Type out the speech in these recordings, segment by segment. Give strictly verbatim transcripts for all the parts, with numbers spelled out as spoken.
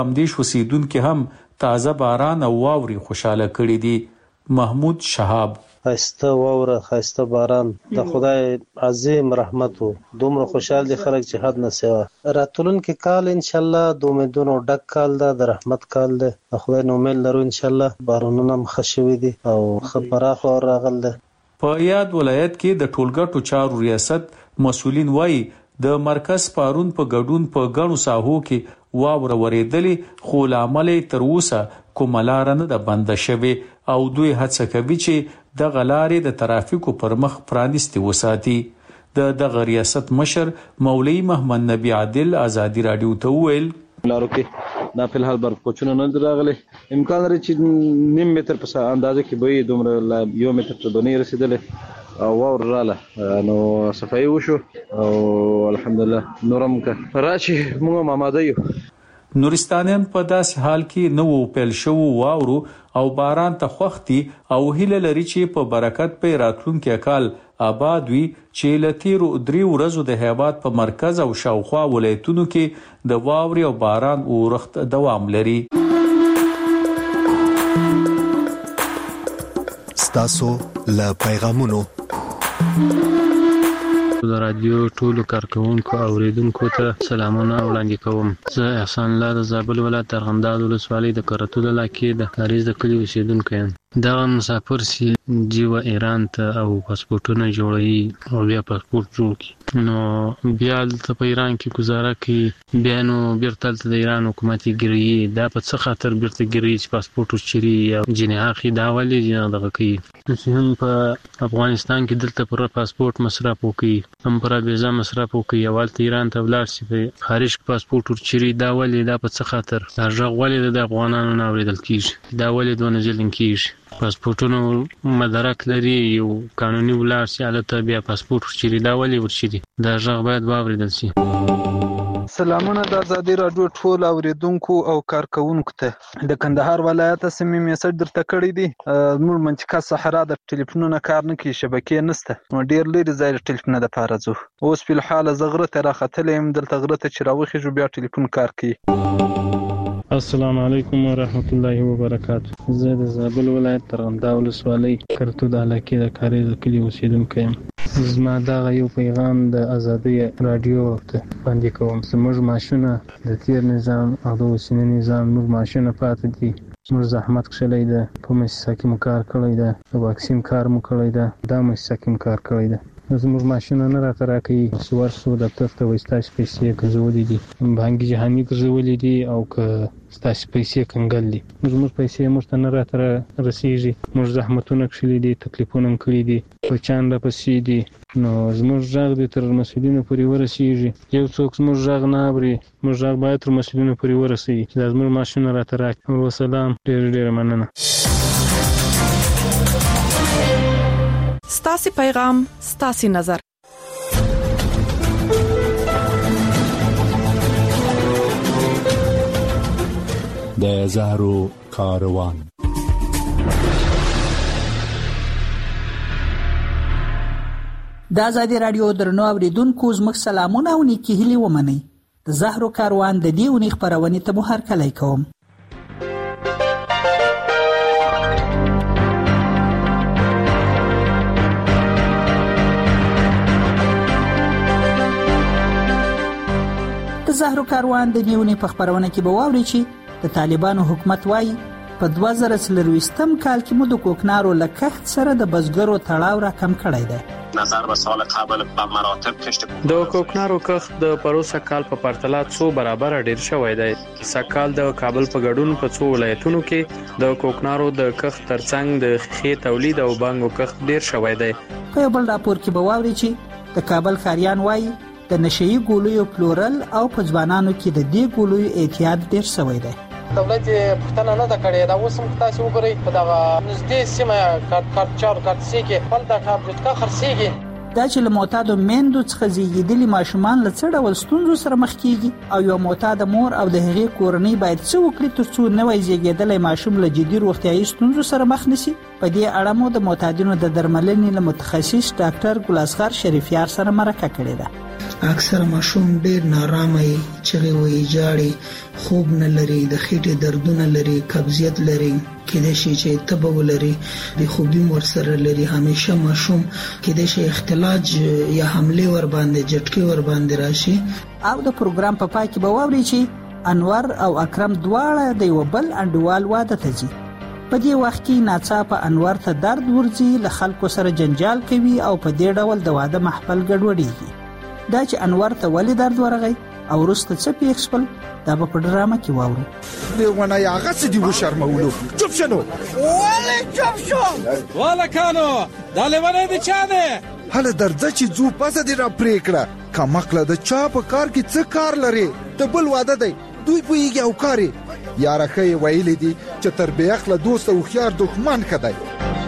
همدیش اوسیدونکو هم تازه باران او واوري خوشاله کړي دي. محمود شهاب: خایسته واوره، خایسته باران، د خدای عظیم رحمت و. دومره خوشحال دي خلک چې حد نه سوا. راتلونکي کال انشاءالله د امیدونو ډک کال ده، د رحمت کال ده. د خدای نه امید لرو انشاءالله. بارانونه هم ښه شوي دي او ښه پراخ واوره راغل ده. په یاد ولایت کې د ټولګټو چارو ریاست مسؤلین وایي د مرکز پارون په ګډون په ګڼو ساحو کې واوره ورېدلې، خو له امله تر اوسه کومه لاره نه ده بنده شوې او دوی هڅه کوي چې دغه لارې د ترافیکو پر مخ پرانیستې وساتي. د دغه ریاست مشر مولوي محمد نبی عادل ازادي راډیو ته وویل: لارو کې دا په الحال بر کوچونه نه راغلي، امکان لري چې نیم متر په اندازه کې به دومره یو متر ته بنې رسیدلې او واور رااله نو صفایي وشو او الحمدلله نورم که راشي موږ آماده یو. نورستانیان په داسې حال کې نو پیل شوو واورو او باران ته خوختي او هیله لري چې په برکت په راتلونکي کال آباد وي، چې له تیرو درې ورځو د هیواد په مرکز او شاوخوا ولایتونو کې د واورې او باران اورښت دوام لري. ستاسو له پیغامونو د رادیو ټولو کارکوونکو او اوریدونکو ته سلامونه وړاندې کوم. زه احسان الله د زابل ولایت ارغنداب ولسوالۍ د کرتو علاقې د کاریز د کلي اوسیدونکی یم. دغه مسافر سي جیوه ایران ته او پاسپورټونه جوړوي او بیا پاسپورټ جوړ کړي، نو بیا دلته په ایران کې ګزاره کوي، بیا نو بیرته هلته د ایران حکومت یې ګیروي. دا په څه خاطر بیرته ګیروي چې پاسپورټ وچري یا جنې اخلي، دا ولې دغه کوي؟ چې هم په افغانستان کې دلته پر پاسپورټ مصرف وکړي، هم پر ویزا مصرف وکړي او هلته ایران ته ولاړ شي په خارج کې پاسپورټ ورچري، دا ولې؟ دا په څه خاطر؟ دا غږ ولې د افغانانو نه اورېدل کېږي؟ دا ولې دونه ظلم کېږي؟ پاسپورټونو مدرک لري، یو قانوني ولاړ شي هلته بیا پاسپورټ ورچري، دا ولې ورچري؟ دا غږ باید واورېدل شي. سلامونه د ازادي راډیو ټول اوریدونکو او کارکوونکو ته. د کندهار ولایت سیمې میسج درته کړی دی. زموږ منطقه صحرا د ټلیفونونو کار نه کوي، شبکې نشته، نو ډېر لرې ځای د ټلیفون دپاره ځو. اوس فی الحال زه غره ته راختلی یم، دلته غره ته چې راوخېږو بیا ټلیفون کار کوي. السلام علیکم ورحمت الله وبرکاته. زه د زابل ولایت ارغنداب ولسوالۍ کرتو د علاقې د کاریز د کلي اوسیدونکی یم. زما دغه یو پیغام د ازادي راډیو ته وړاندې کوم. زموږ معاشونه د تیر نظام او د اوسني نظام نور معاشونه پاتې دي. موږ زحمت کښلی ده، په مؤسسه کې مو کار کړی ده، د واکسین کار مو کړی ده، دا مؤسسه کې مو کار کړی ده. زموږ معاشونه نه راته راکوي، چې ورسو دفتر ته وایي ستاسې پیسې ګرځولې دي، بانکي جهاني ګرځولې دي او که ستاسې پیسې کنګل دي. زموږ پیسې موږ ته نه راته رسېږي. موږ زحمتونه کښلي دي، تکلیفونه هم کړي دي، بچیان راپسې دي، نو زموږ غږ دې تر مسؤلینو پورې ورسېږي. یو څوک زموږ غږ نه اوري، موږ غږ باید تر مسؤلینو پورې ورسوي چې دا زموږ معاشونه راته راکړي. وسلام، ډېره ډېره مننه. ستاسې پیغام، ستاسې نظر. د زهرو کاروان. د ازادي راډیو درنو اوریدونکو زموږ سلامونه او نیکې هیلې ومنئ. د زهرو کاروان د دې اونۍ خپرونې ته مو هرکلی کوم. د زهرو کاروان د دې اونۍ په خپرونه کې به واورئ چې د طالبانو حکومت وایي په دوه زره څلرویشتم کال کې مو د کوکنارو له کښت سره د بزګرو تړاو را کم کړی دی. نظر به سال قبل په مراتب کشت د کوکنارو کښت د پروسه کال په پرتله څو برابر ډیر شوی دی. سکال د کابل په ګډون په څو ولایتونو کې د کوکنارو د کښت ترڅنګ د خې تولید او بانګو کښت ډیر شوی دی. په یو بل راپور کې به واورئ چې د کابل ښاریان وایي د نشهیي ګولیو پلورل او په ځوانانو کې د دې ګولیو اعتیاد ډیر شوی دی. دولت پښتنه نه دا کړې دا اوس هم تاسو وګورئ په دغه نږدې سیمه کارچار کارتسي کې بل دا کاربوټکا خرڅېږي. دا چې له معتادو میندو څخه زیږیدلي ماشومان له څه ډول ستونزو سره مخ کیږي او یو معتاده مور او د هغې کورنۍ باید څه وکړي ترڅو نوی زیږیدلی ماشوم له جدي روغتیایي ستونزو سره مخ نشي. په دې اړه مو د معتادینو د درملنې له متخصص ډاکټر ګل اصغر شریفیار سره مرکه کړې ده. اکثر ماشوم ډیر نارامه وي، چغې وهي، جاړي، خوب نه لري، د خېټې دردونه لري، قبضیت لري، کېدای شي چې تبه ولري، د خوبي ورسره لري. همیشه ماشوم کېدای شي اختلاج یا حمله ور باندې جټکي ور باندې راشي. او د پروګرام په پای کې به واوري چې انور او اکرم دواړه د یو بل انډوال واده ته ځي. په دې وخت کې ناڅاپه انور ته درد ورځي، له خلکو سره جنجال کوي او په دې ډول د واده محفل ګډوډېږي. دا چې انور ته ولې درد ورغی او وروسته څه پیښ شول دا به په ډرامه کې واورو. دیوانه یا هغه څه دی وشرمولو. چوپ شنو. ولې چوپ شو؟ والا کانو دا لیوانه دی چا ده؟ هله درځه چې ځو پسه دی را پریکړه. کمقله د چا په کار کې څه کار لري؟ ته بل واده دی دوی پوهیږي او کاري. یاره ښه یې ویلي دي چې تر بېعقله دوست او هوښیار دښمن ښه دی.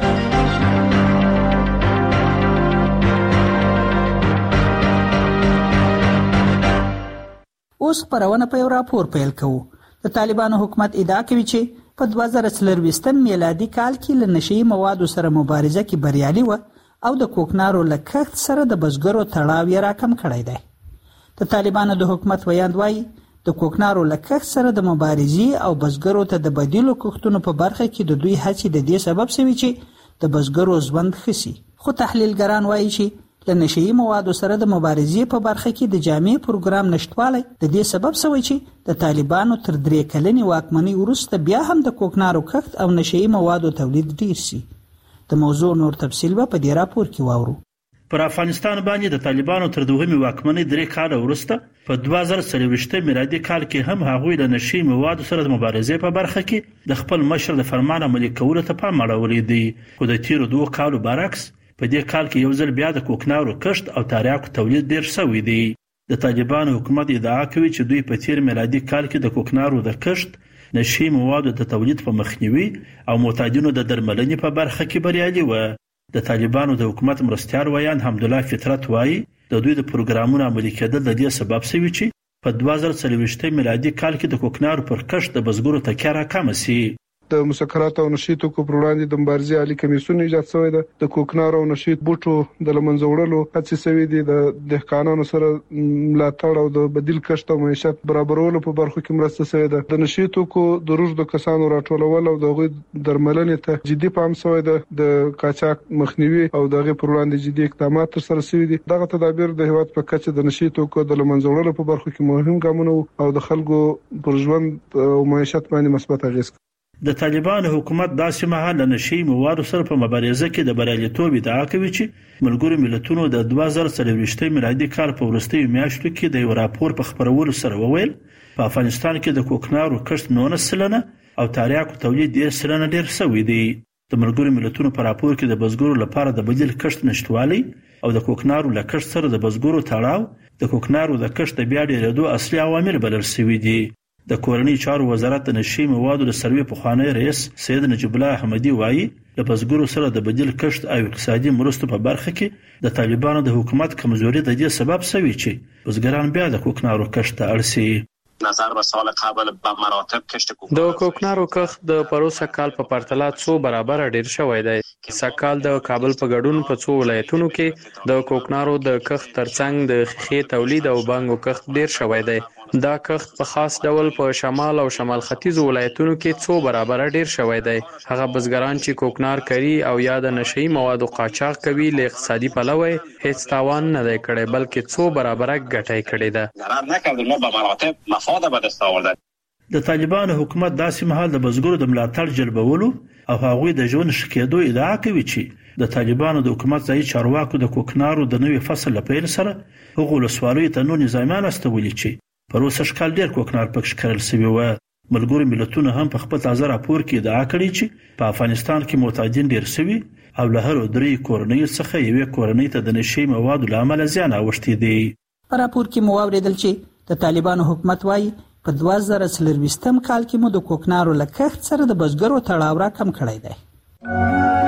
اوس خبرونه په یو راپور پیل کوو. د طالبانو حکومت ادعا کوي چې په دوه زره څلرويشتم میلادي کال کې له نشئی موادو سره مبارزه کې بریالي و او د کوکنارو له کښت سره د بزګرو تړاو یې راکم کړی دی. د طالبانو د حکومت ویاند وایي د کوکنارو له کښت سره د مبارزې او بزګرو ته د بدیلو کښتونو په برخه کې د دوی هڅې د دې سبب شوي چې د بزګرو ژوند ښه شي. خو تحلیلګران وایي چې له نشئی موادو سره د مبارزې په برخه کې د جامع پروګرام نشټوالی د دې سبب شوی چې د طالبانو تر درې کلنې واکمنۍ وروسته بیا هم د کوکنارو کښت او نشئی موادو تولید ډیر شي. د موضوع نور تفصیل به په دې راپور کې واورو. پر افغانستان باندې د طالبانو تر دوهمې واکمنۍ درې کاله وروسته په دوه زره څلرويشتم میلادي کال کې هم هغوی له نشئی موادو سره د مبارزې په برخه کې د خپل مشر د فرمان عملي کولو ته پام اړولی دی. خو د تیرو دوه کالو برعکس په دې کال کې یو ځل بیا د کوکنارو کښت او تریاکو تولید ډیر شوی دی. د طالبانو حکومت ادعا کوي چې دوی په تیر میلادي کال کې د کوکنارو د کښت، نشئی موادو د تولید په مخنیوي او معتادینو د درملنې په برخه کې بریالي و. د طالبانو د حکومت مرستیال ویاند حمدالله فطرت وایي د دوی د پروګرامونو عملي کېدل د دې سبب شوي چې په دوه زره څلرويشتم میلادي کال کې د کوکنارو پر کښت د بزګرو تکیه راکمه شي. د مسکرات او نشئی توکو پر وړاندې د مبارزې عالی کمیسیون ایجاد شوی دی. د کوکنارو او نشئی بوټو د لمنځه وړلو هڅې شوې دي. د دهقانانو سره ملاتړ او د بدیل کښت او معیشت برابرولو په برخو کې مرسته شوې ده. د نشئی توکو د روږدو کسانو راټولول او د هغوی درملنې ته جدي پام شوی ده. د قاچاق مخنیوي او دغه پر وړاندې جدي اقدامات تر سره شوي دي. دغه تدابیر د هیواد په کچه د نشئی توکو د لمنځه وړلو په برخو کې مهم ګامونه او د خلکو پر ژوند او معیشت باندې مثبت اغیز. د طالبانو حکومت داسې مهال له نشئی موادو سره په مبارزه کې د بریالیتوب ادعا کوي چې ملګرو ملتونو د دوه زره څلرويشتم میلادي کال په وروستیو میاشتو کې د یو راپور په خبرولو سره وویل په افغانستان کې د کوکنارو کښت نولس سلنه او تریاکو تولید ډیر سلنه ډیر شوی دی. د ملګرو ملتونو په راپور کې د بزګرو لپاره د بدیل کښت نشټوالی او د کوکنارو له کښت سره د بزګرو تړاو د کوکنارو د کښت د بیا ډیرېدو اصلي عوامل بلل شوي دي. د کورنۍ چارو وزارت د نشئی موادو د سروې پخوانی رئیس سید نجیب الله احمدي وایي د بزګرو سره د بدیل کښت او اقتصادي مرستو په برخه کې د طالبانو د حکومت کمزوري د دې سبب شوی چې بزګران بیا د کوکنارو کښت ته اړ شي. نظر به سال قبل به مراتب کشت کوکنارو د کوکنارو کښت د پروسه کال په پرتله څو برابر ډیر شوی دی. سکهال د کابل په ګډون په څو ولایتونو کې د کوکنارو د کښت ترڅنګ د خې تولید او بانګو کښت ډیر شوی دی. دا کښت په خاص ډول په شمال او شمال ختیځ ولایتونو کې څو برابر ډیر شوی دی. هغه بزګران چې کوکنار کوي او یا د نشئی موادو قاچاق کوي له اقتصادي پلوه هیڅ تاوان نه دی کړی بلکې څو برابر ګټه کړې ده. قرار نکرد ما به مراتب مفاد به دست آورده. د طالبانو حکومت داسې مهال د بزګرو د ملاتړ جلبولو او هغوی د ژوند ښه کېدو ادعا کوي چې د طالبانو د حکومت ځایي چارواکو د کوکنارو د نوي فصل لپاره سره هغو ولسوالیو ته نور نظامیان استولي چې پروسه شکل ډیر کوکنار پکښ کرل شوی و. ملګرو ملتونو هم په خپل تازه راپور کې ادعا کړې چې په افغانستان کې معتادین ډیر شوي او له هر درې کورنۍ څخه یوې کورنۍ ته د نشئی موادو له امله زیان اوښتی دی. په راپور کې مو واوریدل چې د طالبانو حکومت وایي په دوه زره څلرويشتم کال کې مو د کوکنارو له کښت سره د بزګرو تړاو راکم کړی دی.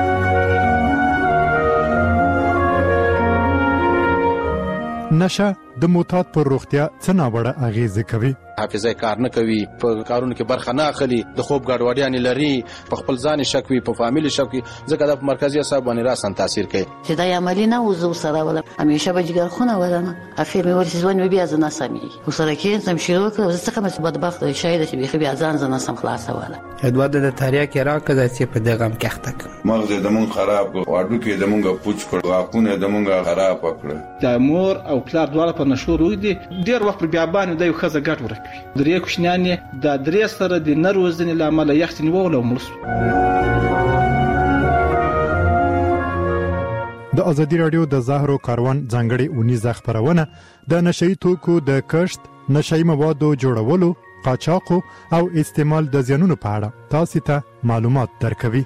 نشه د معتاد پر روغتیا څه ناوړه اغیزې کوي. حافظه کار نه کوي، په کارونو کې برخه نه اخلي، د خوب ګډوډیانې لري، په خپل ځان شک وي، په فامیل شک وي، ځکه د مرکزي اعصاب باندې راسن تاثیر کوي. چې دا عملی نه وزو سره ولا همیشه به جګر خونه ولنه افیر مې ورسې ځوان بیا ځنه سمي وسره کې سم شروع کړ زه څنګه مې بدبخت شاید چې بیا ځان ځنه سم خلاص ولا ادوار د تاریخ کې راکړه چې په دغه مکخته کړ مغز د مون خراب واډو کې د مونږه پوچ کړ واپونه د مونږه خراب کړ. د مور او پلار دواړه په نشو روي دي ډیر وخت بیا باندې د یو خزه ګټ ورکوي. درې کوښنیانې د درې سره د نروزنې لامل یختنی وول او مرسو. د ازادي رادیو د زهرو کاروان ځانګړي اونیزه خبرونه د نشئی توکو د کښت، نشئی موادو جوړولو، قاچاق او استعمال د زیانونو په اړه تاسو ته معلومات درکوي.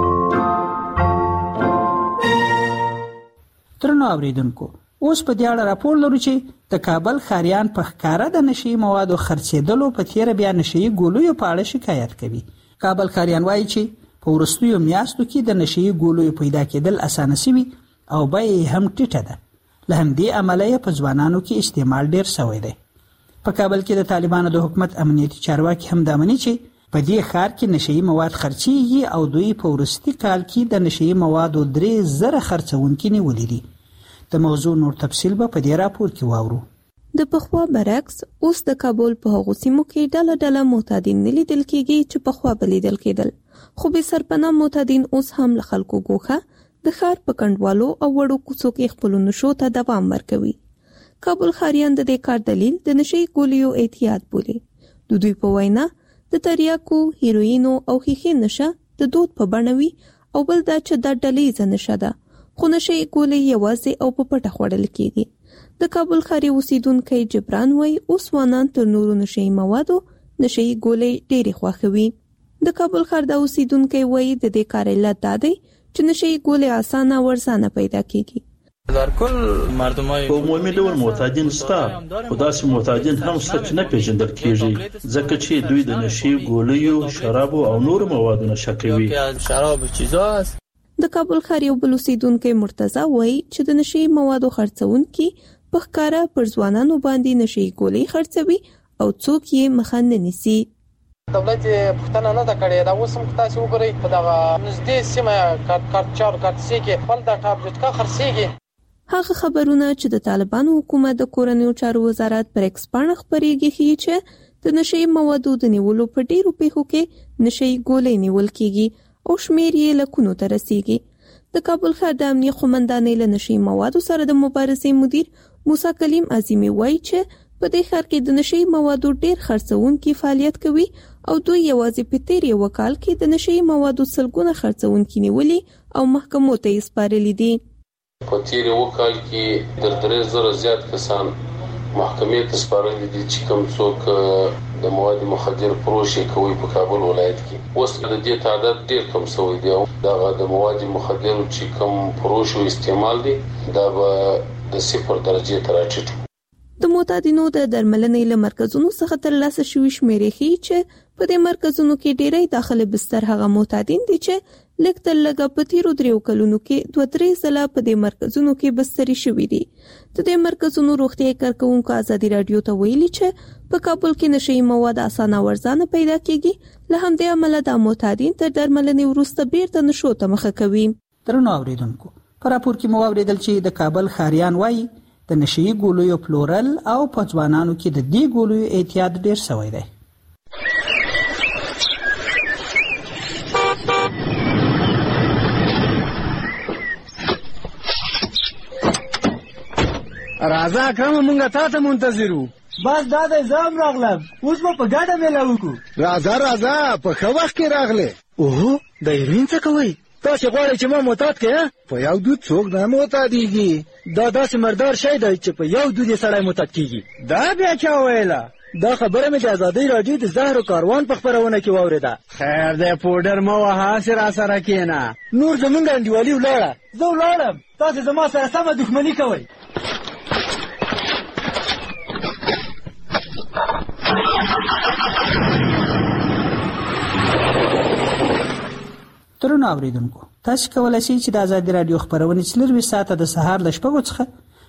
ترنو اوریدونکو اوس په دې اړه راپور لرو چې د کابل ښاریان په ښکارا د نشئی موادو خرڅېدلو په تیر بیا نشئی ګولویو په اړه شکایت کوي. کابل ښاریان وایي چې په ورستیو میاشتو کې د نشئی ګولویو پیدا کېدل اسانه شوي او بیه هم ټیټه ده. له همدې امله په ځوانانو کې استعمال ډیر شوی دی. په کابل کې د طالبانو د حکومت امنیتي چارواکي هم دا مني چې په دې ښار کې نشئی مواد خرڅېږي او دوی په ورستي کال کې د نشئی موادو درې زره خرڅونکي نیولي دي. د موضوع نور تفصیل به په دې راپور کې واورو. د پخوا برعکس اوس د کابل په هغو سیمو کې ډله ډله معتادین نه لیدل کېږي چې پخوا به لیدل کېدل، خو بې سرپناه معتادین اوس هم له خلکو ګوښه د ښار په کنډوالو او وړو کوڅو کې خپلو نشو ته دوام ورکوي. کابل ښاریان د دې کار دلیل د نشئی ګولیو اعتیاد بولي. د دوی په وینا د تریاکو، هیروینو او ښیښې نشه د دود په بڼه وي او بل دا چې دا ډلیزه نشه ده، خو نشئی ګولۍ یوازې او په پټه خوړل کېږي. د کابل ښاري اوسیدونکی جبران وایي اوس ځوانان تر نورو نشئی موادو نشئی ګولۍ ډېرې خوښوي. د کابل ښار د اوسیدونکی وایي د دې کار علت دا دی چې نشئی ګولۍ اسانه ورزانه پیدا کېږي. در کل مردمای په عمومي ډول معتادین شته، خو داسې معتادین هم شته چې نه پیژندل کېږي، ځکه چې دوی د نشئی ګولیو، شرابو او نورو موادو نشه کوي. شراب چیزا است. د کابل ښار یو بل اوسیدونکی مرتضی وایي چې د نشئی موادو خرڅونکي په ښکاره پر ځوانانو باندې نشئی ګولۍ خرڅوي او څوک یې مخه نه نیسي. دولت پښتنه نه دا کړې دا اوس هم تاسو وګورئ په دغه نږدې سیمه کارچار کارتسي کې بل د ټابلټ کا خرڅيږي. هغه خبرونه چې د طالبانو حکومت د کورنیو چارو وزارت پر ایکس باندې خبرېږي ښیي چې د نشئی موادو د نیولو په ډیرو پیښو کې نشئی ګولۍ نیول کېږي او شمیر یې لکونو ته رسیږي. د کابل ښار د امنیه قومندانۍ له نشئی موادو سره د مبارزې مدیر موسی کلیم عظیمي وایي چې په دې ښار کې د نشئی موادو ډیر خرڅونکي فعالیت کوي او دوی یوازې په تیر یو کال کې د نشئی موادو سلګونه خرڅونکي نیولي او محکمو ته یې سپارلي دي. په تیر یو کال کې د درې زره زیات کسان محکمې ته سپارلي دي چې کوم څوک د مواد مخدر فروشي کوي په کابل ولایت کې. اوس د دې تعداد ډیر کم شوی دی او دا د مواد مخدر چې کوم فروش او استعمال دي دا به د صفر درجه ته راټیټ. د معتادینو د درملنې له مرکزونو څخه ترلاسه شوي شمیرې ښیي چې په دې مرکزونو کې ډیری داخله بستر هغه معتادین دي چې لږ تر لږه په تیرو دریو کلونو کې دوه درې ځله په دې مرکزونو کې بستري شوي دي. د دې مرکزونو روغتیايي کارکوونکو ازادي راډیو ته ویلي چې په کابل کې نشئی مواد اسانه ورزانه پیدا کېږي، له همدې امله دا معتادین تر درملنې وروسته بیرته نشو ته مخه کوي. درنو اوریدونکو په راپور کې مو اوریدل چې د کابل ښاریان وایي د نشئی ګولیو پلورل او په ځوانانو کې د دې ګولیو اعتیاد ډیر شوی دی. راځه اکرم مونږه تا ته منتظر وو. بس دا د ځام راغلم اوس به په ګډه میله وکړو. راځه راځه په ښه وخت کې راغلې. اوهو د هیروین څه کوئ؟ تاسې غواړئ چې ما معتاد کړې؟ په یو دود څوک نه معتادېږي. دا داسې مردار شی دی چې په یو دود یې سړی معتاد کېږي. دا بیا چا ویله؟ دا خبره مې د ازادۍ راډیو د زهرو کاروان په خپرونه کې واورېده. خیر دی پوډر مه وهه هسې راسره کښېنه. نور زمونږ انډیوالي ولاړه. زه ولاړم تاسې زما سره سمه دښمني کوئ. درنو اوریدونکو تاسو کولای شئ چې د ازادي رادیو خبرونه څلروي ساعته د سهار ل شپږو څخه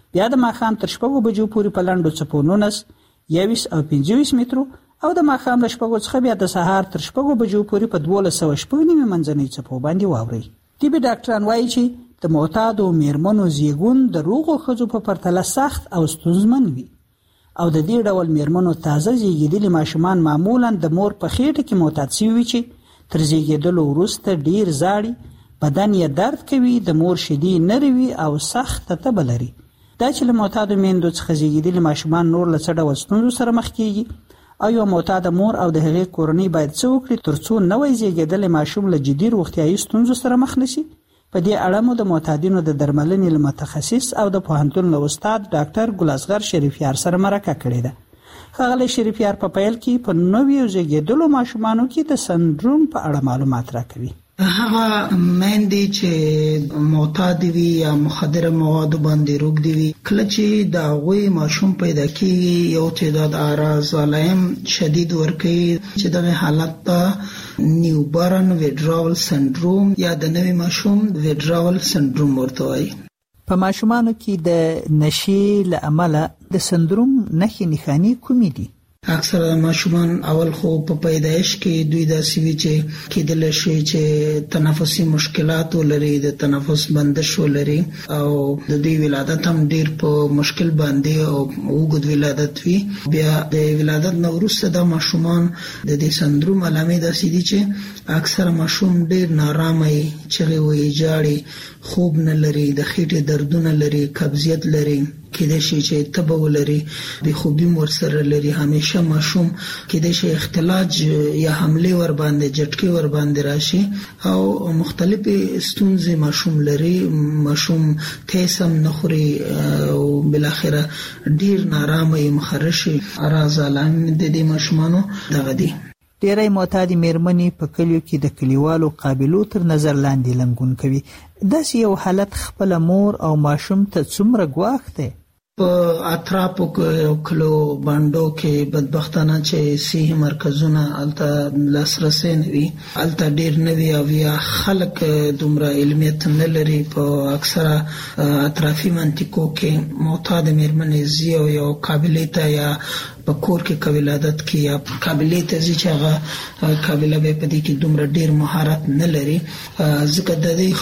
بیا د ماښام تر شپږو بجو پورې په لنډو څپو نولس، یویس او پنځه ویشت مترو او د ماښام له شپږو څخه بیا د سهار تر شپږو بجو پورې په دولس سوه شپږ نیمې منځنۍ څپو باندې واورئ. طبي ډاکټران وایي چې د معتادو میرمنو زیږون د روغو ښځو په پرتله سخت او ستونزمن وي او د دې ډول میرمنو تازه زیږېدلي ماشومان معمولا د مور په خېټه کې معتاد شوي وي چې تر زیږېدلو وروسته ډیر زاړي، بدن یې درد کوي، د مور شیدې نرۍ وي او سخته تبه لري. دا چې له معتادو میندو څخه زیږېدلي ماشومان نور له څه ډول ستونزو سره مخ کیږي او یو معتاده مور او د هغې کورنۍ باید څه وکړي ترڅو نوی زیږېدلی ماشوم له جدي روغتیایي ستونزو سره مخ نشي. په دې اړه مو د معتادینو د درملنې له متخصص او د پوهنتون له استاد ډاکټر ګلازغر شریفیار سره مرکه کړې ده. ښاغلی شریفیار په پیل کې په نویو زیږېدلو ماشومانو کې د سندروم په اړه معلومات راکوي. هغه میندې چې معتاد وي یا مخدره موادو باندې روږدي وي، کله چې د هغوی ماشوم پیدا کېږي یو تعداد اعراض علایم شدید ورکوي چې دغه حالت ته نیوبارن ویډراول سندروم یا د نوي ماشوم ویډراول سندروم ورته وایي. په ماشومانو کې د نشې له امله د سندروم نښې نښانې کومې دي؟ اکثره ماشومان اول خو په پیدایش کې دوی داسې وي چې کېدلی شي چې تنفسي مشکلات ولري، د تنفس بندش ولري او د دوی ولادت هم ډیر په مشکل باندې او اوږد ولادت وي. بیا د ولادت نه وروسته د ماشومان د دې سندروم علامې داسې دي چې اکثره ماشوم ډیر نارامه وي، چغې وهي، جاړي، خوب نه لري، د خېټې دردونه لري، قبضیت لري، کېدای شي چې تبه ولري، بې خوبي ورسره لري، همیشه ماشوم کېدای شي اختلاج یا حملې ور باندې جټکې ور باندې راشي او مختلفې ستونزې ماشوم لري. ماشوم تیز هم نه خوري او بالاخره ډیر نارامه مخرشي. اراز علام د دې ماشومانو دغه دي. ډېری معتادې میرمنې په کلیو کې د کلیوالو قابلو تر نظر لاندې لنګون کوي. داسې یو حالت خپله مور او ماشوم ته څومره ګواښ دی؟ په اطرافو کې کلو باندو کې بدبختانه چې صحي مرکزونه هلته لاسرسی نه وي، هلته ډېر نه وي او یا خلک دومره علمیت نه لري. په اکثره اطرافي منطقو کې معتاد میرمنې ځي او یو قابلې ته یا په کور کې قابلادت کې یا قابلې ته ځي چې هغه قابله به په دې کې دومره ډېر مهارت نه لري، ځکه د دې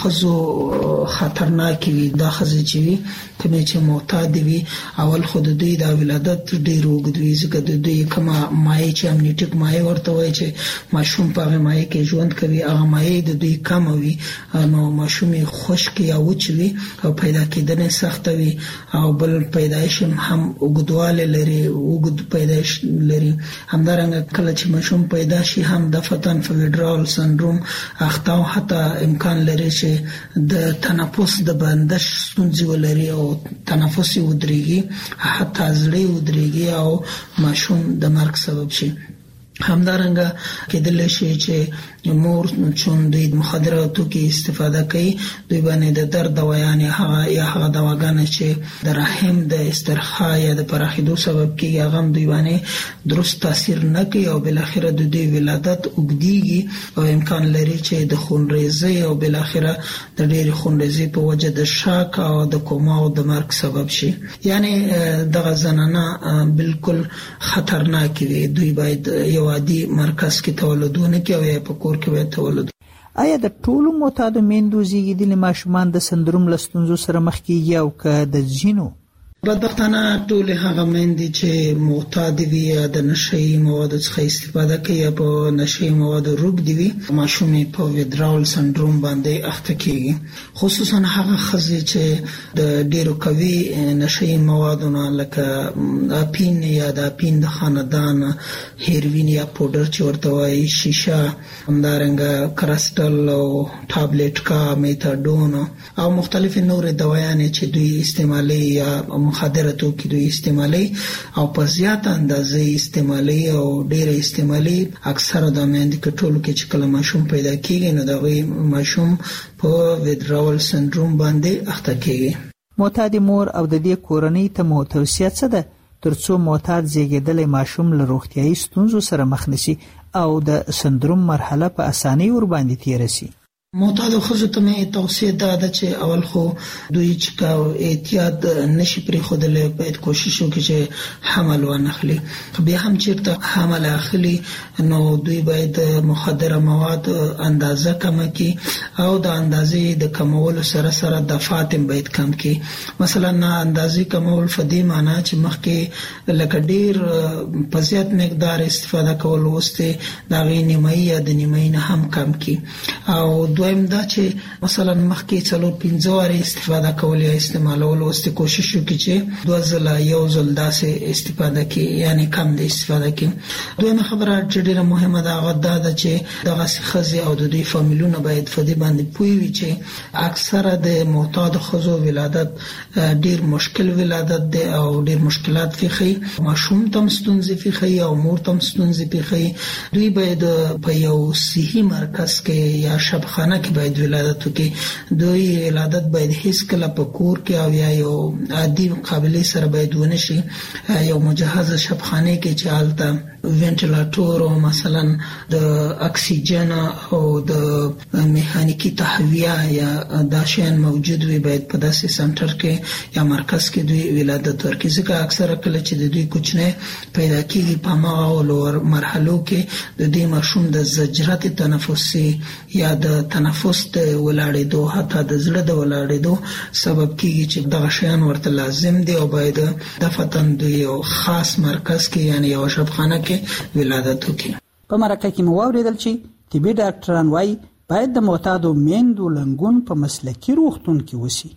ښځو خطرناکې وي. دا ښځې چې وي کومې چې معتاد وي اول خو د دوی د ولادت ډېر اوږد وي، ځکه د دوی کومه مایع چې امنیټیک مایع ورته وایي چې ماشوم په هغې مایع کې ژوند کوي، هغه مایع د دوی کمه وي، نو ماشوم یې خشک یا وچ وي او پیدا کېدنه سخته وي او بل پیدایش هم اوږدوالی لري، اوږد پیدایش لري. همدارنګه کله چې ماشوم پیدا شي هم د فتن ویډراول سندروم اخته او حتی امکان لري چې د تنفس د بندش ستونزې ولري او تنفس یې ودرېږي، حتی زړه یې ودرېږي او ماشوم د مرګ سبب شي. همدارنګه کېدلی شي چې مور چون دوی د مخدره توکو استفاده کوي، دوی باندې د درد دوايانې هغه یا هغه دواګانې چې د رحم د استرخاء یا د پراخېدو سبب کېږي هغه هم دوی باندې درست تاثیر نه کوي او بالاخره د دوی ولادت اوږدېږي او امکان لري چې د خونریزۍ او بالاخره د ډېرې خونریزۍ په وجه د شاک او د کوما او د مرګ سبب شي. یعنی دغه زنانه بالکل خطرناک وي. دوی باید یو عادي مرکز کې تولد ونه کړي او یا په کور کې باید تولد. آیا د ټولو معتادو میندو زیږېدلي ماشومان د سندروم له ستونزو سره مخ کېږي او که د ځینو؟ بدبختانه ټول هغه میندې چې معتاد وي یا د نشهیي موادو څخه استفاده کوي یا په نشهیي موادو روږدې وي، ماشوم یې په ویډراول سندروم باندې اخته کېږي. خصوصا هغه ښځې چې د ډېرو قوي نشهیي موادو نه لکه اپین یا د اپین د خاندان، هیروین یا پوډر چې ورته وایي، شیشه، همدارنګه کرسټل او ټابلیټکا، میتاډون او مختلفې نورې دوايانې چې دوی استعمالوي یا مخدره توکي دوی استعمالي او په زیاته اندازې استعمالي او ډېر استعمالي. اکثره د میندې کې ټولو کې چې کله ماشوم پیدا کېږي نو دغه ماشوم په ویډراول سندروم باندې اخته کېږي. معتاد مور او د دې کورنۍ ته مو توصیه څه ده ترڅو معتاد زیږېدلی ماشوم له روغتیایي ستونزو سره مخ نشي او د سندروم مرحله په اسانۍ ور باندې تېره شي؟ معتادو ښځو ته مې توصیه دا ده چې اول خو دوی چې کا احتیاط نشي پرې ښودلی باید کوشش وکړي چې حمل وانخلي. بیا هم چېرته حمل اخلي نو دوی باید مخدره مواد اندازه کمه کړي او د اندازې د کمولو سره سره دفعات هم باید کم کړي. مثلا اندازې کمول په دې معنا چې مخکې لکه ډېر په زیات مقدار استفاده کول وسته د هغې نیمایي یا د نیمایي نه هم کم کړي. او دویم دا چې مثلا مخکې څلور پنځه وارې استفاده کول یا استعمالول وسته کوشش وکړي چې دوه ځله یو ځل داسې استفاده کړي یعنی کم د استفاده کړي. دویمه خبره چې ډېره مهمه ده هغه دا ده چې دغسې ښځې او د دوی فامیلونه باید په دې باندې پوه وي چې اکثره د معتادو ښځو ولادت ډېر مشکل ولادت دی او ډېر مشکلات پیښوي. ماشوم ته هم ستونزې پیښوي او مور ته هم ستونزې پیښوي. دوی باید په یو صحي مرکز کې یا شبخانه کې باید ولادت وکړي. دوی ولادت باید هیڅ کله په کور کې او یا یو عادي مقابلې سره باید ونه شي. یو مجهزه شبخانه کې چې هلته وینټیلاتور او مثلا د اکسیجن او د میخانیکی تهویه یا دا شیان موجود وي باید په داسې سنټر کې یا مرکز کې دوی ولادت ورکړي. ځکه اکثره کله چې د دوی کوچنی پیدا کېږي په هماغه لوړ مرحلو کې د دوی ماشوم د زجرت تنفسي یا د تنفس د ولاړېدو حتی د زړه د ولاړېدو سبب کېږي چې دغه شیان ورته لازم دي او باید دفعتاً دوی یو خاص مرکز کې یعنی یو شبخانه کې ولادت وکړي. په مرکه کې مو واورېدل چې طبي ډاکټران وايي باید د معتادو میندو لنګون په مسلکي روغتون کې وشي.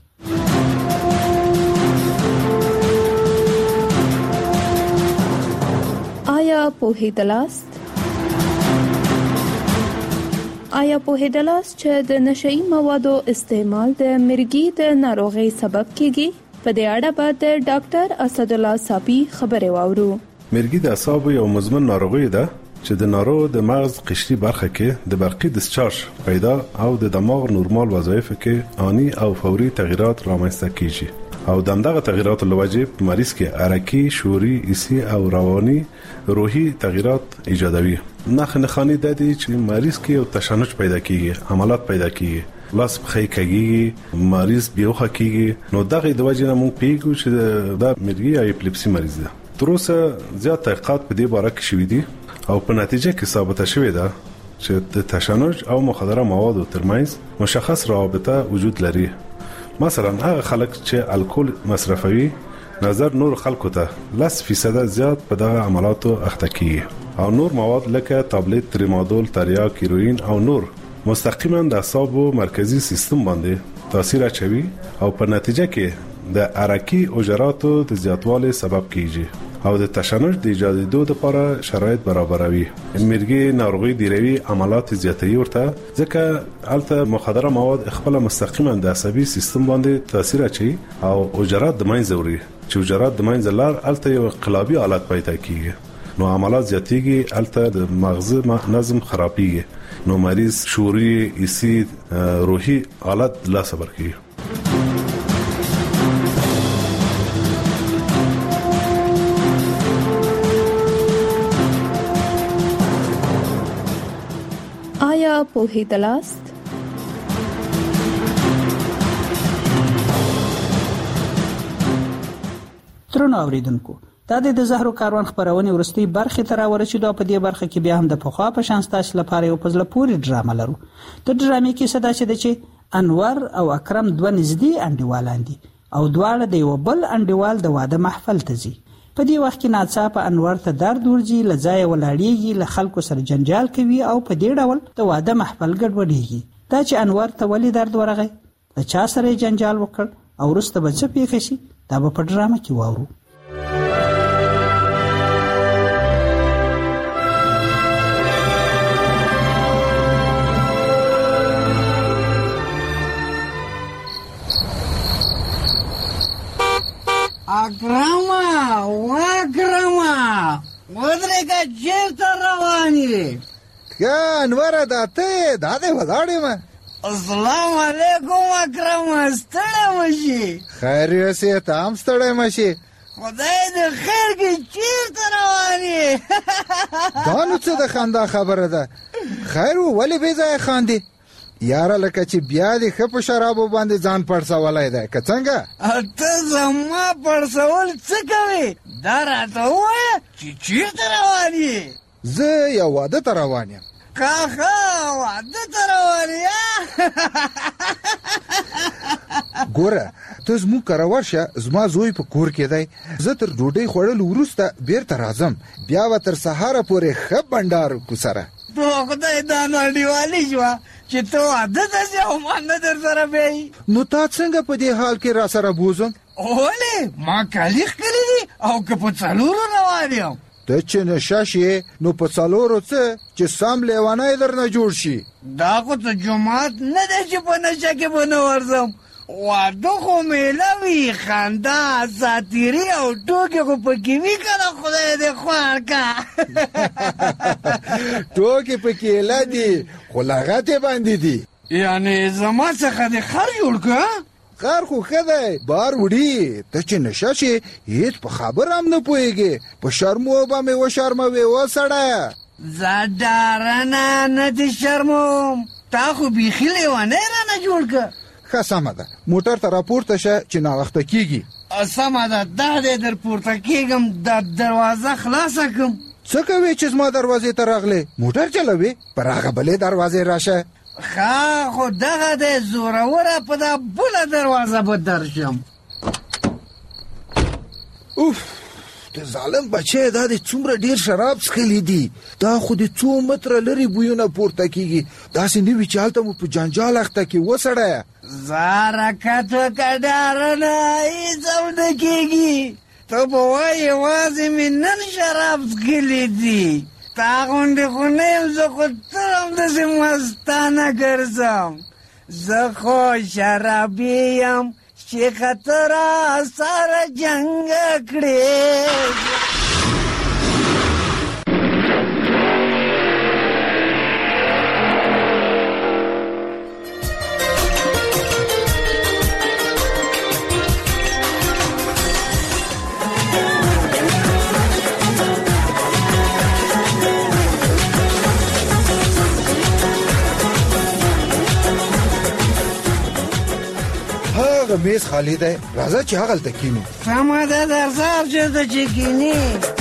آیا پوهېدلاست آیا پوهېدلاست چې د نشئی موادو استعمال د مرګي د ناروغۍ سبب کیږي؟ په دې اړه به د ډاکټر اسدالله صافي خبرې واورو. مرګي د اعصابو یو مزمن ناروغي ده چې د ناروغ د مغز قشري برخه کې د برقي ډسچارج پیدا او د دماغ نورمال وظایف کې آنی او فوري تغیرات رامنځته کیږي او دغه تغیرات لوجه په مریض کې حرکي، شعوري، حسي او رواني روحي تغیرات ایجادوي. نخ نخانی د دې چې مریض کې یو تشنج پیدا کیږي، حملات پیدا کیږي، لاس پخې کیږي، مریض بیهوښه کیږي. نو دغه د وجې نه موږ پیګو چې دا مرګي یا اپلیپسي مریض ده. تر اوسه زیات تحقیقات په دې باره کې شوي دي او په نتیجه کې ثابته شوې ده چې د تشنج او مخدره موادو ترمنځ مشخص رابطه وجود لري. مثلا هغه خلک چې الکول مصرفوي نظر نور خلکو ته لس فیصد زیات په دغه عملاتو اخته کیږي او نور مواد لکه تابلت، تریمادول، تریاک، هیروین او نور مستقیما د اعصابو مرکزی سیستم باندې تاثیر اچوي او په نتیجه کې د حرکي حجراتو د زیاتوالي سبب کیږي او د تشنج د ایجادېدو لپاره شرایط برابروي. مرګي ناروغي دیروي عملات زیاتوي ورته ځکه الته مخدره مواد خپل مستقیما د عصبي سیستم باندې تاثیر اچوي او حجرات د منځ وړي چې حجرات د منځ لار الته یو انقلابي حالت پیدا کیږي. نو عملات زیاتېږي، الته د مغز نظم خرابېږي، نو مریض شعوري، حسي، روحي حالت لا صبر کوي. آیا پوهېدلاست؟ ترنو اوریدونکو دا د زهرو کاروان خبرونه ورستي برخه تر ورسېدو. په دې برخه کې بیا هم د پخوا په شان ستاسو لپاره یو پزله پوری ډرامه لرو. د ډرامې کې صدا چې چې انور او اکرم دوه نږدې انډیوالان دي او دواړه د یو بل انډیوال د واده محفل ته ځي. په دې وخت کې ناڅاپه انور ته درد ورځي، له ځایه ولاړېږي، له خلکو سره جنجال کوي او په دې ډول د واده محفل ګډوډېږي. دا چې انور ته ولې درد ورغی، له چا سره یې جنجال وکړ او وروسته به څه پېښه شي، دا به په ډرامه کې واورو. اکرما و اکرما ودرګه چیرته روانې؟ یا انور دا ته دا دې ولاړې ما. السلام علیکم اکرما، ستړی مشي؟ خیر یې ته هم ستړی مشي. خدای دې خیر کې چیرته روانې؟ دا نو څه د خندا خبره ده؟ خیر ولې بې ځایه خاندې؟ یاره لکه چې بیا دې ښه په شرابو باندې ځان پړسولی دی که څنګه ته زما پړسول څه کوې دا راته ووایه چې چېرته روان یې زه یو واده ته روان یم کاخه واده ته روان یې ګوره ته زموږ کره ورشه زما زوی په کور کې دی زه تر ډوډۍ خوړلو وروسته بیرته راځم بیا به تر سهاره پورې ښه بنډار وکړو سره تو خدای دا نړیوالي شوه چې ته واده ته ځې او ما نه در سره بیایي نو تا څنګه په دې حال کې را سره بوزم ولې ما کالي ښکلي دي او که په څلورو روان یم ته چې نشه شې نو په څلورو څه چې سم لیونی درنه جوړ شي دا خو ته جومات نه دی چې په نشه کې به نه ورځم واده خو میله وي خندا ساتیري او ټوکې خو پکې وي که نه خدای دې خوار که ټوکې پکې ایله دي خو لغتې باندې دي یعنې زما څخه دې خر جوړ که خر خو ښه دی بار وړي ته چې نشه شې هېڅ په خبر هم نه پوهېږې په شرمو به مې وشرموې و سړی زه ډارنه نه دې شرموم تا خو بیخي لیونی رانه جوړ که ښه سمه ده موټر ته راپورته شه چې ناوخته کېږي سمه ده دا دی در پورته کېږم دا دروازه خلاصه کړم څه کوې چې زما دروازې ته راغلې موټر چلوې پر هغه بلې دروازې راشه ښه خو دغه دی زوروره په دا بله دروازه به درشم اوف ته ظالم بچی دا دې څومره ډېر شراب څښلي دي دا خو دې څو متره لرې بویونه پورته کېږي داسې نه وي چې هلته مو په جنجال اخته کې وسړیه زه حرکت وکړه ډارنه هېڅ هم نه کېږي ته به وایې یوازې مې نن شراب څښلي دي تا غوندې خو نه یم زه خو تل همداسې مستانه ګرځم زه خو شرابي یم چې خطر سره جنګ کړې میز خالی دی راځه چې هغلته کینو سمه ده درځه چېرته چې کینې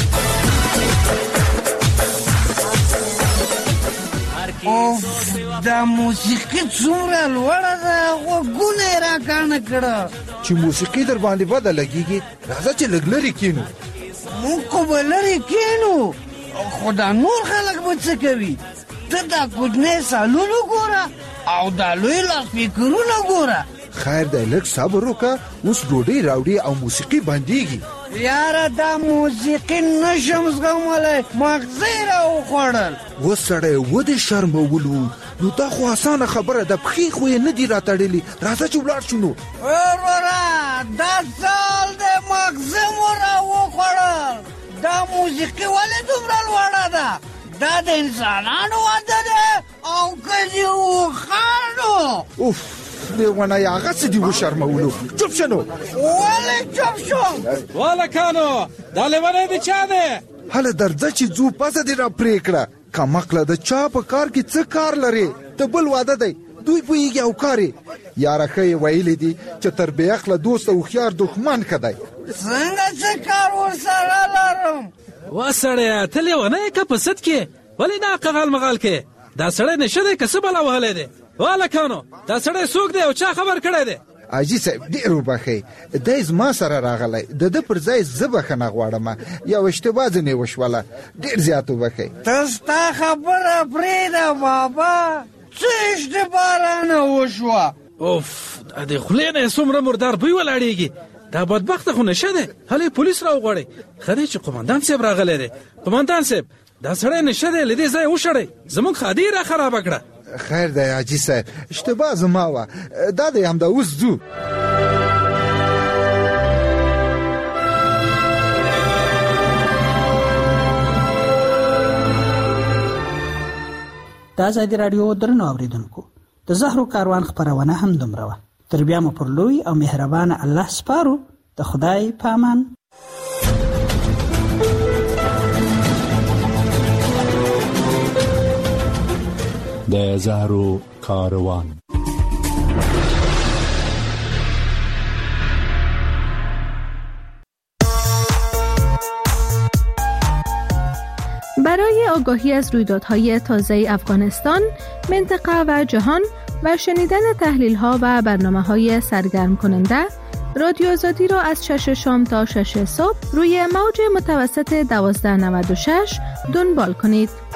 اوف دا موسیقي څومره لوړه ده غوږونه یې راکاڼه کړه چې موسیقي در باندې بده لګېږي راځه چې لږ لرې کینو موږ خو به لرې کینو خو دا نور خلک به څه کوي ته دا کوچنی سالون وګوره او دا لوی لاسپیکرونه ګوره خیر دی لږ صبر وکړه اوس ډوډۍ راوړي او موسیقي بندېږي یاره دا موسیقي نشم زغملی مغزه یې راوخوړل اوس سړی ودې شرمولو نو دا خو اسانه خبره ده پښې خو یې نه دي راتړلي راځه چې ولاړ شو نو وروره دا سال دی مغزه مو راوخوړل دا موسیقي ولې دومره لوړه ده دا د انسانانو واده دی او که دې اوښانو اوف لیونی هغسې دې وشرمولو چوپ شه نو ولې چوپ شوم والکانو دا لیونی د چا دی هله درځه چې ځو پسه دې را پرې کړه کمقله د چا په کار کې څه کار لرې ته بل واده دی دوی پوهېږي او کار یې یاره ښه یې ویلي دي چې تر بې عقله دوست او هوښیار دښمن ښه دی څنګه څه کار ورسره لرم وا سړیه ته لیونی یې که په سد کې ولې نه قغال مغال کې دا سړی نشه دی که څه بلا وهلی دی والکانو دا سړی څوک دی او چا خبر کړی دی حاجي صاحب ډېر وبښئ دی زما سره راغلی د ده پر ځای زه بښنه غواړم یو اشتباه ځینې وشوله ډېر زیات وبښئ ته ستا خبره پرېږده بابا څه اشتباه رانه وشوه اوف د خولې نه یې څومره مردار بوی ولاړېږي دا بدبخته خو نشه دی هلې پولیس راوغواړئ ښه دی چې قمندان صاحب راغلی دی قمندان صاحب دا سړی نشه دی له دې ځایه وشړئ زموږ خادي یې را خرابه کړه خیر دی حاجي صاحب اشتباه زما وه دا دی همدا اوس ځو د ازادي راډیو درنو اوریدونکو د زهرو کاروان خپرونه هم دومره وه تر بیا مو پر لوی او مهربانه الله سپارو د خدای په امان د زهرو کاروان. برای آگاهی از رویدادهای تازه افغانستان، منطقه و جهان و شنیدن تحلیل‌ها و برنامه‌های سرگرم کننده، رادیو آزادی را از شش شام تا شش صبح روی موج متوسط دوازده نود و شش دنبال کنید.